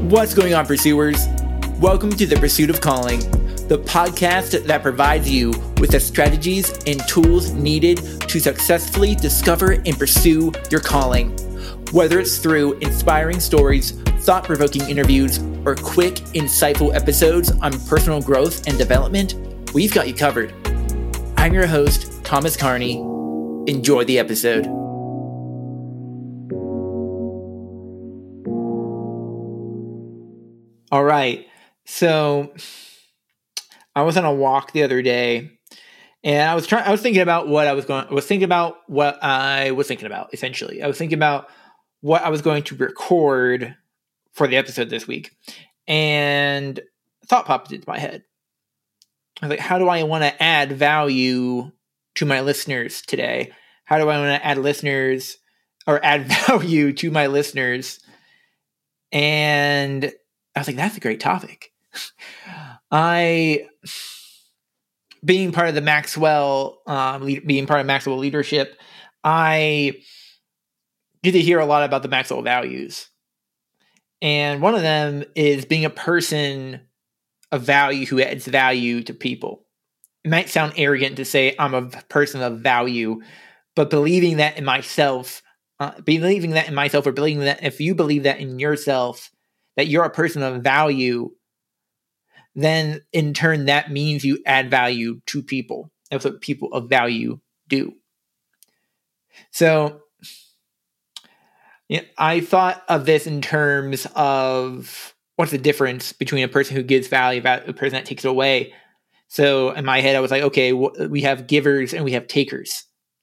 What's going on, pursuers? Welcome to The Pursuit of Calling, the podcast that provides you with the strategies and tools needed to successfully discover and pursue your calling. Whether it's through inspiring stories, thought-provoking interviews, or quick, insightful episodes on personal growth and development, we've got you covered. I'm your host, Thomas Carney. Enjoy the episode. All right, so I was on a walk the other day, and I was thinking about what I was thinking about what I was thinking about. Essentially, I was thinking about what I was going to record for the episode this week, and a thought popped into my head. I was like, how do I want to add value to my listeners today? How do I want to add value to my listeners? And I was like, that's a great topic. Being part of Maxwell leadership, I get to hear a lot about the Maxwell values. And one of them is being a person of value who adds value to people. It might sound arrogant to say I'm a person of value, but believing that in myself, or believing that if you believe that in yourself, that you're a person of value, then in turn that means you add value to people. That's what people of value do. So I thought of this in terms of what's the difference between a person who gives value and a person that takes it away. So in my head, I was like, okay, we have givers and we have takers.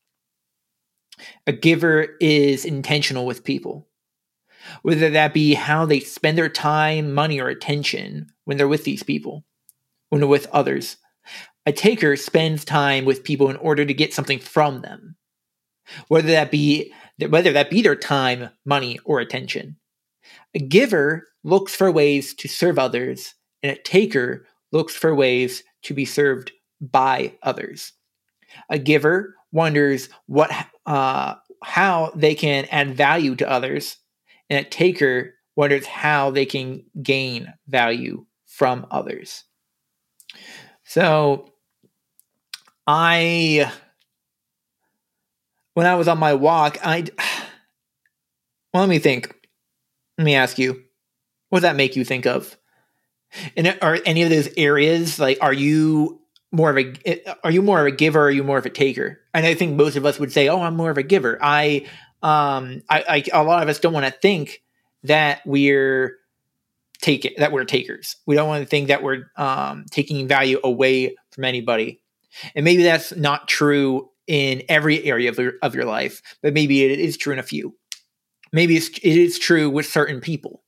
A giver is intentional with people, whether that be how they spend their time, money, or attention when they're with these people, when they're with others. A taker spends time with people in order to get something from them, whether that be their time, money, or attention. A giver looks for ways to serve others, and a taker looks for ways to be served by others. A giver wonders how they can add value to others, and a taker wonders how they can gain value from others. So when I was on my walk, let me think. Let me ask you, what does that make you think of? And are any of those areas, like, are you more of a giver, or are you more of a taker? And I think most of us would say, oh, I'm more of a giver. A lot of us don't want to think that we're takers. We don't want to think that we're taking value away from anybody. And maybe that's not true in every area of your life, but maybe it is true in a few. Maybe it is true with certain people.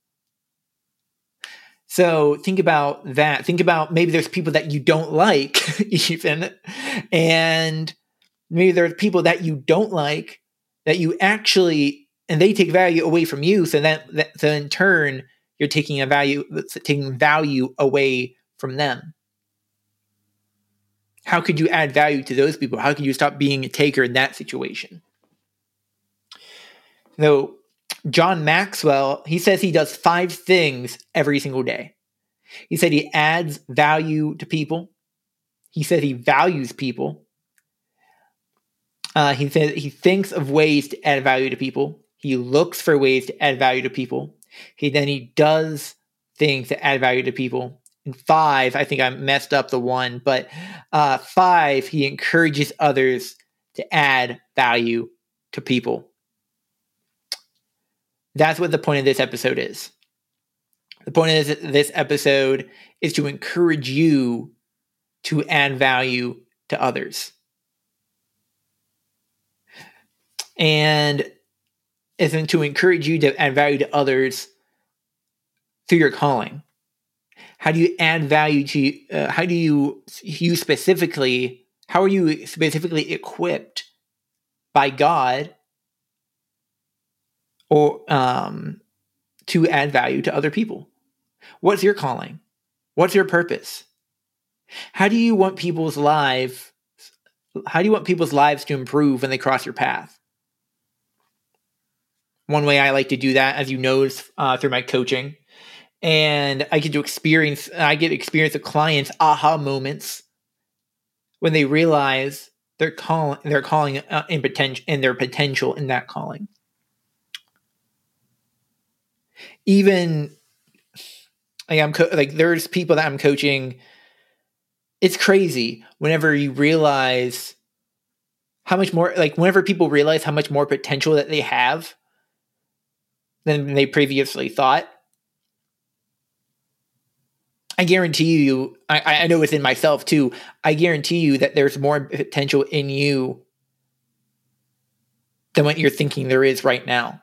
So think about that. Think about maybe there's people that you don't like even, and maybe there's people that you don't like that you actually, and they take value away from you. So so in turn, you're taking value away from them. How could you add value to those people? How could you stop being a taker in that situation? So John Maxwell, he says he does 5 things every single day. He said he adds value to people. He said he values people. He said he thinks of ways to add value to people. He looks for ways to add value to people. He does things to add value to people. And 5, I think I messed up the 1, but 5, he encourages others to add value to people. That's what the point of this episode is. The point of this episode is to encourage you to add value to others. And it's to encourage you to add value to others through your calling. How do you add value to, how are you specifically equipped by God or to add value to other people? What's your calling? What's your purpose? How do you want people's lives to improve when they cross your path? One way I like to do that, as you know, is through my coaching. And I get to experience the clients' aha moments when they realize their calling in their potential in that calling. Even there's people that I'm coaching. It's crazy whenever you realize how much more, whenever people realize how much more potential that they have than they previously thought. I guarantee you, I know within myself too, I guarantee you that there's more potential in you than what you're thinking there is right now.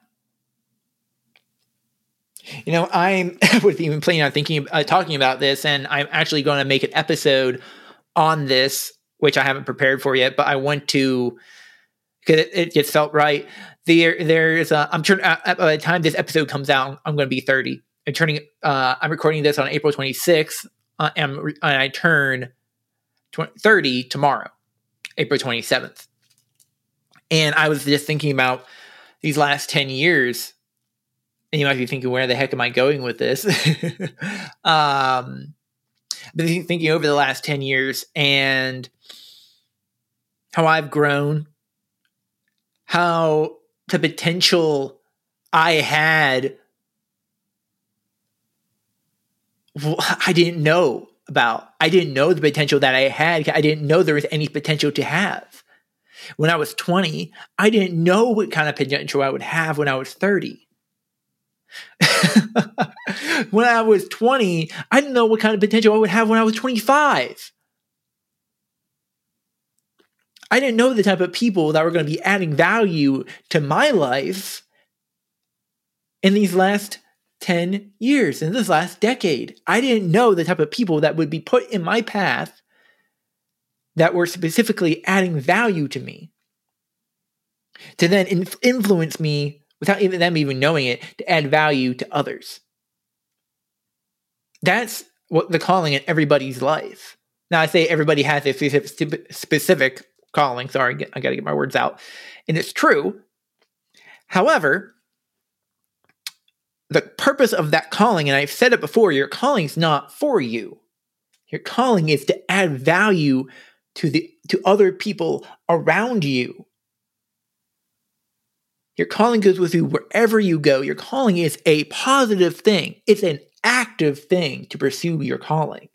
I was even planning on talking about this, and I'm actually going to make an episode on this, which I haven't prepared for yet, but I want to, because it just felt right. There's by the time this episode comes out, I'm going to be 30. I'm recording this on April 26th, and I turn 30 tomorrow, April 27th. And I was just thinking about these last 10 years, and you might be thinking, where the heck am I going with this? I've been thinking over the last 10 years and how I've grown, how the potential I had, I didn't know about. I didn't know the potential that I had. I didn't know there was any potential to have. When I was 20, I didn't know what kind of potential I would have when I was 30. When I was 20, I didn't know what kind of potential I would have when I was 25. I didn't know the type of people that were going to be adding value to my life in these last 10 years, in this last decade. I didn't know the type of people that would be put in my path that were specifically adding value to me, to then influence me without even them even knowing it, to add value to others. That's what the calling in everybody's life. Now, I say everybody has a specific calling. Sorry, I got to get my words out. And it's true. However, the purpose of that calling, and I've said it before, your calling is not for you. Your calling is to add value to other people around you. Your calling goes with you wherever you go. Your calling is a positive thing. It's an active thing to pursue your calling.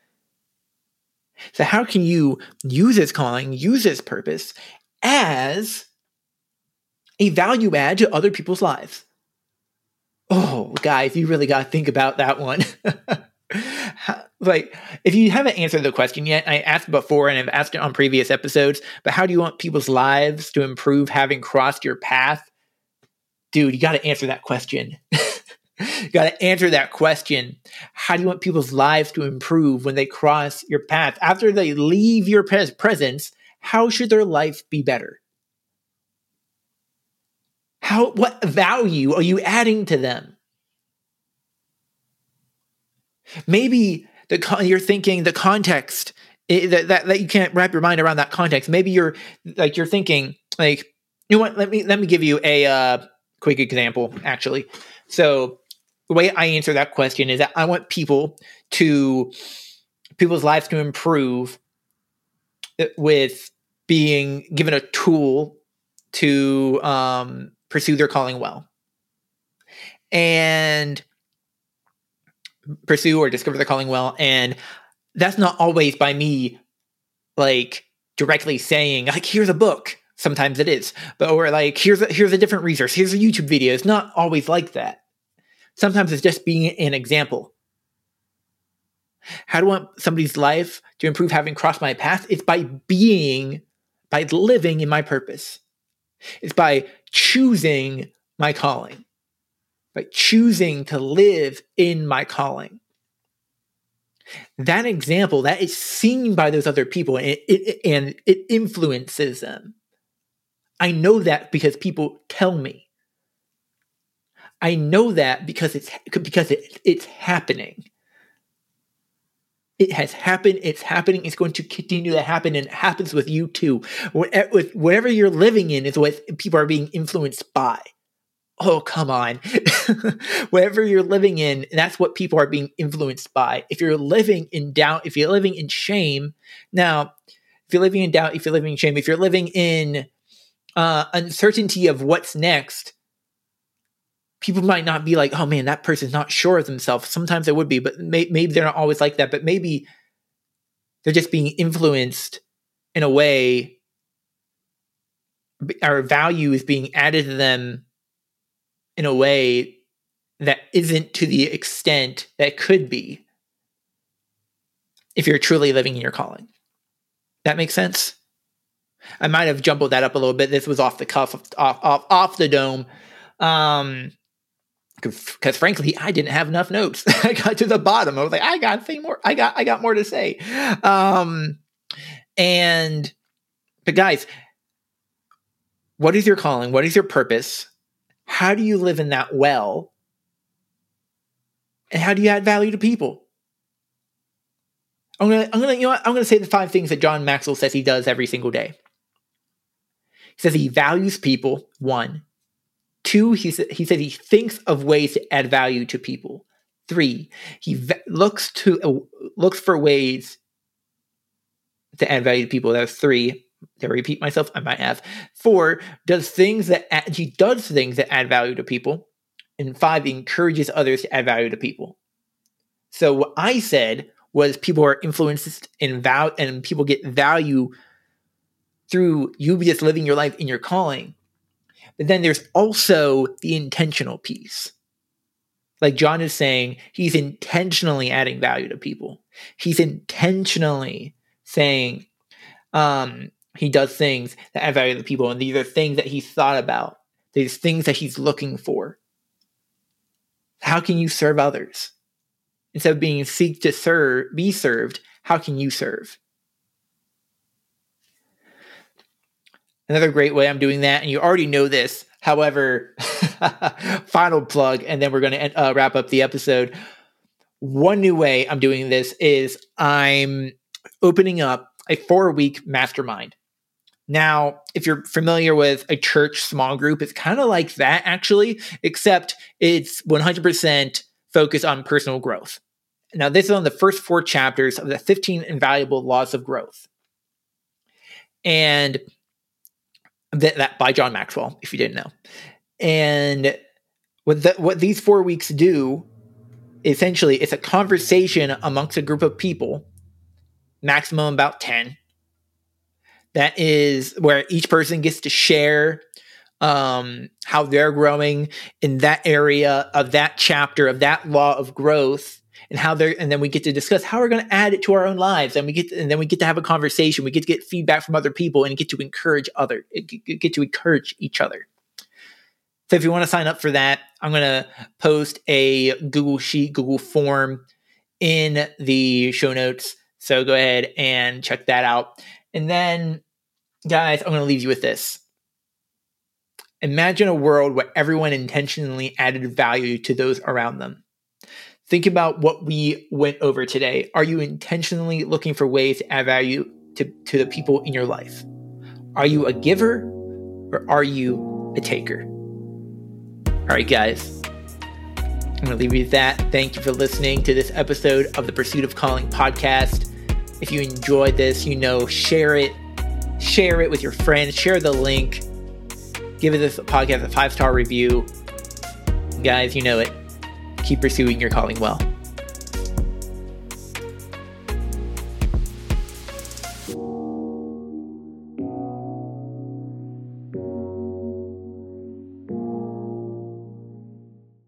So how can you use this calling, use this purpose as a value add to other people's lives? Oh, guys, you really got to think about that one. If you haven't answered the question yet, I asked before and I've asked it on previous episodes, but how do you want people's lives to improve having crossed your path? Dude, you got to answer that question. You got to answer that question. How do you want people's lives to improve when they cross your path? After they leave your presence, how should their life be better? What value are you adding to them? Maybe you're thinking the context that you can't wrap your mind around that context. Maybe you're thinking you know what? Let me give you a quick example. Actually, so the way I answer that question is that I want people's lives to improve with being given a tool to pursue their calling well, and pursue or discover their calling well. And that's not always by me directly saying here's a book. Sometimes it is, or here's a different resource. Here's a YouTube video. It's not always like that. Sometimes it's just being an example. How do I want somebody's life to improve having crossed my path? It's by living in my purpose. It's by choosing my calling, by choosing to live in my calling. That example, that is seen by those other people, and it influences them. I know that because people tell me. I know that because it's happening. It has happened. It's happening. It's going to continue to happen, and it happens with you too. Whatever you're living in is what people are being influenced by. Oh, come on. Whatever you're living in, that's what people are being influenced by. If you're living in doubt, if you're living in shame, now, if you're living in doubt, if you're living in shame, if you're living in uncertainty of what's next, people might not be like, oh man, that person's not sure of themselves. Sometimes it would be, but maybe they're not always like that. But maybe they're just being influenced in a way, our value is being added to them in a way that isn't to the extent that could be if you're truly living in your calling. That makes sense? I might have jumbled that up a little bit. This was off the cuff, off the dome. Because frankly, I didn't have enough notes. I got to the bottom. I was like, I got more. I got more to say. But guys, what is your calling? What is your purpose? How do you live in that well? And how do you add value to people? I'm gonna say the 5 things that John Maxwell says he does every single day. He says he values people. 1. 2, he said he thinks of ways to add value to people. 3, he looks for ways to add value to people. That's 3. Did I repeat myself? I might have. 4, he does things that add value to people. And 5, he encourages others to add value to people. So what I said was people are influenced and people get value through you just living your life in your calling. But then there's also the intentional piece. Like John is saying, he's intentionally adding value to people. He's intentionally saying he does things that add value to people. And these are things that he's thought about. These things that he's looking for. How can you serve others? Instead of being seek to be served, how can you serve? Another great way I'm doing that, and you already know this, however, final plug, and then we're going to wrap up the episode. One new way I'm doing this is I'm opening up a 4-week mastermind. Now, if you're familiar with a church small group, it's kind of like that, actually, except it's 100% focused on personal growth. Now, this is on the first 4 chapters of the 15 Invaluable Laws of Growth. And that by John Maxwell, if you didn't know. And what these 4 weeks do, essentially, it's a conversation amongst a group of people, maximum about 10. That is where each person gets to share how they're growing in that area of that chapter of that law of growth, and then we get to discuss how we're going to add it to our own lives, and then we get to have a conversation. We get to get feedback from other people and get to encourage each other. So if you want to sign up for that, I'm going to post a Google form in the show notes. So go ahead and check that out. And then, guys, I'm going to leave you with this. Imagine a world where everyone intentionally added value to those around them. Think about what we went over today. Are you intentionally looking for ways to add value to the people in your life? Are you a giver or are you a taker? All right, guys. I'm going to leave you with that. Thank you for listening to this episode of the Pursuit of Calling podcast. If you enjoyed this, share it. Share it with your friends. Share the link. Give this podcast a 5-star review. Guys, you know it. Keep pursuing your calling well.